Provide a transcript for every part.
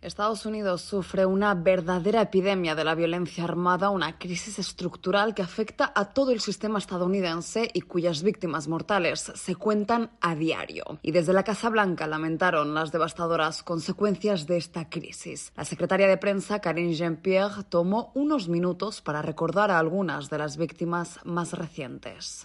Estados Unidos sufre una verdadera epidemia de la violencia armada, una crisis estructural que afecta a todo el sistema estadounidense y cuyas víctimas mortales se cuentan a diario. Y desde la Casa Blanca lamentaron las devastadoras consecuencias de esta crisis. La secretaria de prensa, Karine Jean-Pierre, tomó unos minutos para recordar a algunas de las víctimas más recientes.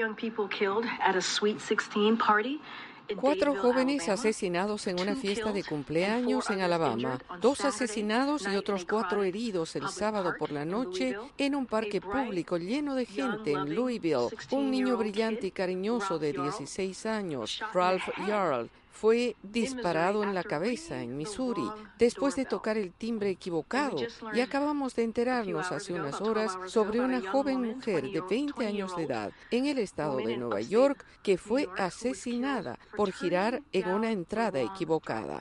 4 jóvenes asesinados en una fiesta de cumpleaños en Alabama, 2 asesinados y otros 4 heridos el sábado por la noche en un parque público lleno de gente en Louisville. Un niño brillante y cariñoso de 16 años, Ralph Yarl, fue disparado en la cabeza en Missouri después de tocar el timbre equivocado, y acabamos de enterarnos hace unas horas sobre una joven mujer de 20 años de edad en el estado de Nueva York que fue asesinada por girar en una entrada equivocada.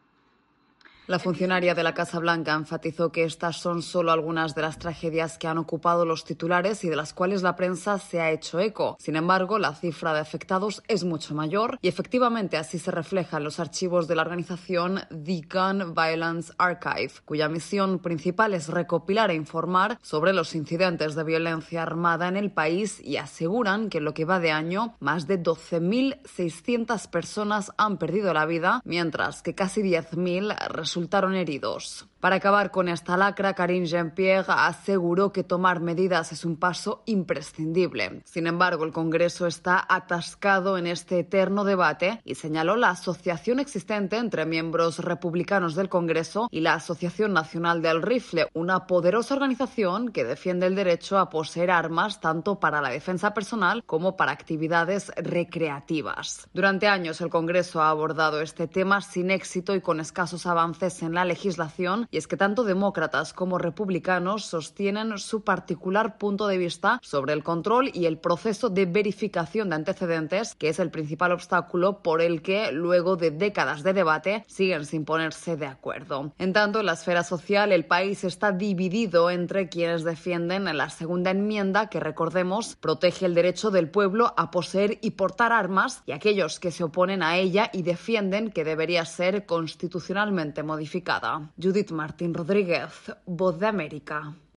La funcionaria de la Casa Blanca enfatizó que estas son solo algunas de las tragedias que han ocupado los titulares y de las cuales la prensa se ha hecho eco. Sin embargo, la cifra de afectados es mucho mayor y efectivamente así se refleja en los archivos de la organización The Gun Violence Archive, cuya misión principal es recopilar e informar sobre los incidentes de violencia armada en el país, y aseguran que en lo que va de año más de 12.600 personas han perdido la vida, mientras que casi 10.000 resultaron heridos. Para acabar con esta lacra, Karine Jean-Pierre aseguró que tomar medidas es un paso imprescindible. Sin embargo, el Congreso está atascado en este eterno debate y señaló la asociación existente entre miembros republicanos del Congreso y la Asociación Nacional del Rifle, una poderosa organización que defiende el derecho a poseer armas tanto para la defensa personal como para actividades recreativas. Durante años, el Congreso ha abordado este tema sin éxito y con escasos avances en la legislación, y es que tanto demócratas como republicanos sostienen su particular punto de vista sobre el control y el proceso de verificación de antecedentes, que es el principal obstáculo por el que, luego de décadas de debate, siguen sin ponerse de acuerdo. En tanto, en la esfera social, el país está dividido entre quienes defienden la segunda enmienda, que, recordemos, protege el derecho del pueblo a poseer y portar armas, y aquellos que se oponen a ella y defienden que debería ser constitucionalmente modificada. Judith Martín Rodríguez, Voz de América.